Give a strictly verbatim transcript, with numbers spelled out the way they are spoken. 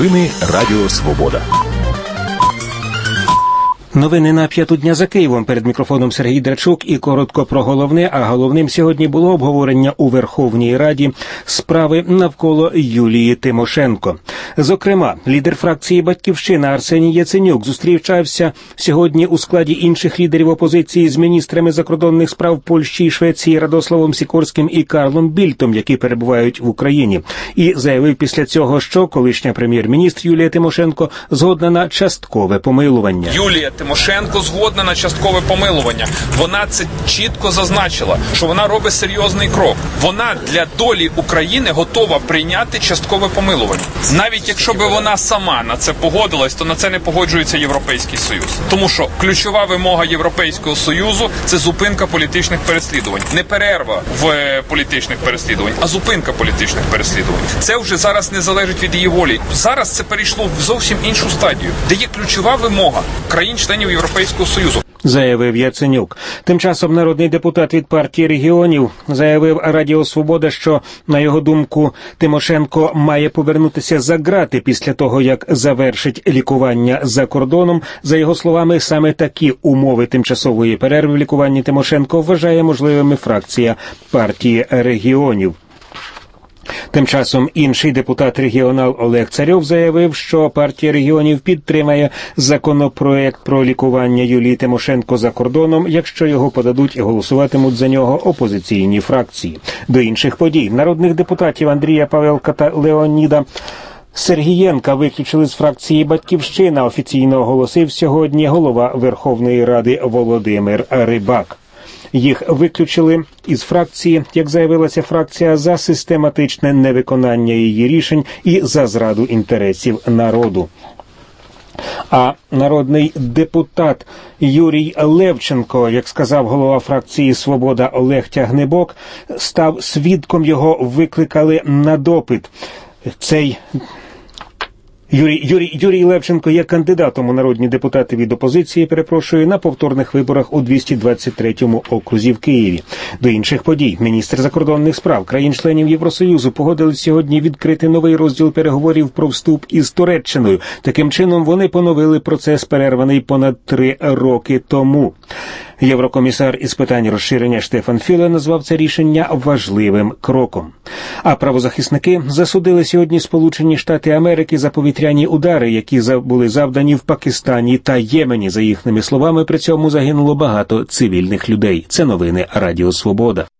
ефірі Радіо Свобода. Новини на п'яту дня за Києвом. Перед мікрофоном Сергій Драчук і коротко про головне, а головним сьогодні було обговорення у Верховній Раді справи навколо Юлії Тимошенко. Зокрема, лідер фракції «Батьківщина» Арсеній Яценюк зустрічався сьогодні у складі інших лідерів опозиції з міністрами закордонних справ Польщі і Швеції Радославом Сікорським і Карлом Більтом, які перебувають в Україні. І заявив після цього, що колишня прем'єр-міністр Юлія Тимошенко згодна на часткове помилування. Юлія Тимошенко згодна на часткове помилування. Вона це чітко зазначила, що вона робить серйозний крок. Вона для долі України готова прийняти часткове помилування. Навіть якщо би вона сама на це погодилась, то на це не погоджується Європейський Союз. Тому що ключова вимога Європейського Союзу – це зупинка політичних переслідувань. Не перерва в політичних переслідувань, а зупинка політичних переслідувань. Це вже зараз не залежить від її волі. Зараз це перейшло в зовсім іншу стадію, де є ключова вимога країн-членів Європейського Союзу. Заявив Яценюк. Тим часом народний депутат від партії регіонів заявив Радіо Свобода, що, на його думку, Тимошенко має повернутися за ґрати після того, як завершить лікування за кордоном. За його словами, саме такі умови тимчасової перерви в лікуванні Тимошенко вважає можливими фракція партії регіонів. Тим часом інший депутат-регіонал Олег Царьов заявив, що партія регіонів підтримає законопроект про лікування Юлії Тимошенко за кордоном, якщо його подадуть і голосуватимуть за нього опозиційні фракції. До інших подій народних депутатів Андрія Павелка та Леоніда Сергієнка виключили з фракції «Батьківщина», офіційно оголосив сьогодні голова Верховної Ради Володимир Рибак. Їх виключили із фракції, як заявилася фракція, за систематичне невиконання її рішень і за зраду інтересів народу. А народний депутат Юрій Левченко, як сказав голова фракції «Свобода» Олег Тягнебок, став свідком, його викликали на допит. Цей Юрій, Юрій, Юрій Левченко є кандидатом у народні депутати від опозиції, перепрошую, на повторних виборах у двісті двадцять третьому окрузі в Києві. До інших подій. Міністр закордонних справ країн-членів Євросоюзу погодились сьогодні відкрити новий розділ переговорів про вступ із Туреччиною. Таким чином, вони поновили процес, перерваний понад три роки тому. Єврокомісар із питань розширення Штефан Фюле назвав це рішення важливим кроком. А правозахисники засудили сьогодні Сполучені Штати Америки за повітряні удари, які були завдані в Пакистані та Ємені. За їхніми словами, при цьому загинуло багато цивільних людей. Це новини Радіо Свобода.